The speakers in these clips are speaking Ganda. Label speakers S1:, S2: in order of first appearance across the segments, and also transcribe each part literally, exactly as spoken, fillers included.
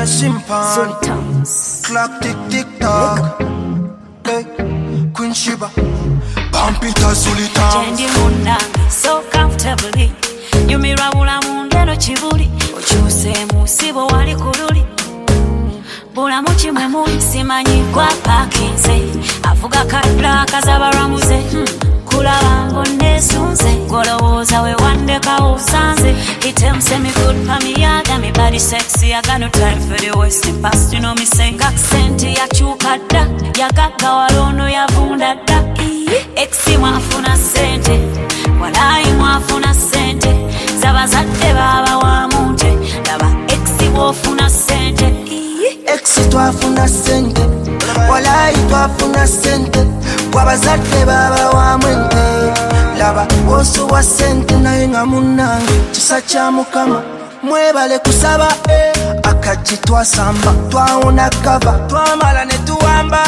S1: simpan. Clock tick tick tock. Hey, Queen Sheba. Pampita Sulita.
S2: Jendi mundange so comfortably. Yumira bula mundeno chibuli. Ochuse musibo wali kululi. Bula muchi mwemu simanyi kwa pakinze. Avuga kadra kazaba ramuze. Hmm. Kula wango nesunze. Golowoza we wande ka usanze. He tell me good pa mi yada. Me body sexy. I got no time for the wasting past. You know me saying accenti ya chukada. Ya kaka walono ya vunda da. Exi mwafuna sente. Walai mwafuna sente. Zaba zate baba wa munte. Laba exi wofuna sente.
S1: Exi twafuna sente. Walai twafuna sente. Kwa bazate baba wa mwente. Laba wosu wa sente na yenga munange. Chisa cha mukama mwebale kusaba eh. Akaji twasamba twaona kava twamala ne tuwamba.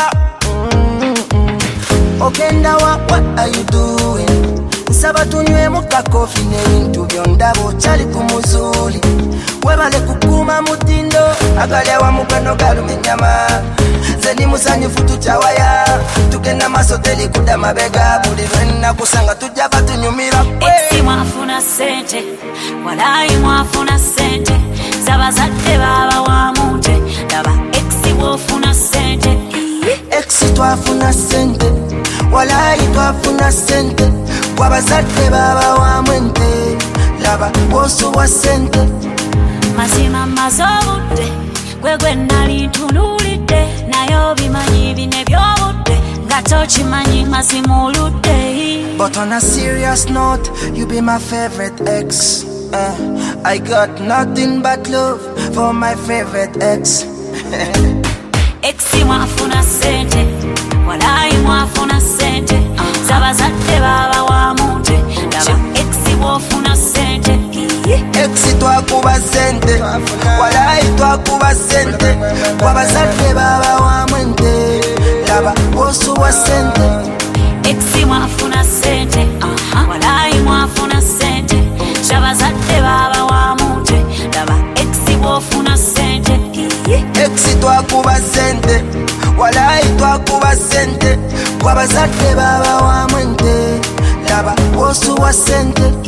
S1: Ogenda wa what are you doing? Nsaba tunywe muka kofi n'ebintu byondabo kyali ku muzuli. Webale kukuma mutindo agali wa mugano galume nyama. Zeni musanyufu tuchawaya tugenda masoteli kuda mabega buli lwenna kusanga tujja batunyumira kwe.
S2: Exi mwafuna sente walai mwafuna sente. Zaba zadde baba wa munte laba exi wofuna sente.
S1: Exi twafuna sente walai twafuna sente. Kwa bazadde baba wa mwente laba wosu wa sente.
S2: Mazima mazobudde gwegwe nali ntunulidde nayo bimanyi bine byobudde nga tokimanyi mazimuludde.
S1: But on a serious note, you be my favorite ex. uh, I got nothing but love for my favorite ex.
S2: Exi mwafuna sente walai mwafuna sente. Zaba zadde baba wa munte laba exi wofuna sente.
S1: Exi twakuba sente walai twakuba sente. Kwa bazadde baba wa mwente laba wosu wa sente.
S2: Exi mwafuna sente walai mwafuna sente. Zaba zadde baba wa munte laba exi wofuna sente.
S1: Exi twakuba sente walai twakuba sente. Kwa bazadde baba wa mwente laba wosu wa sente.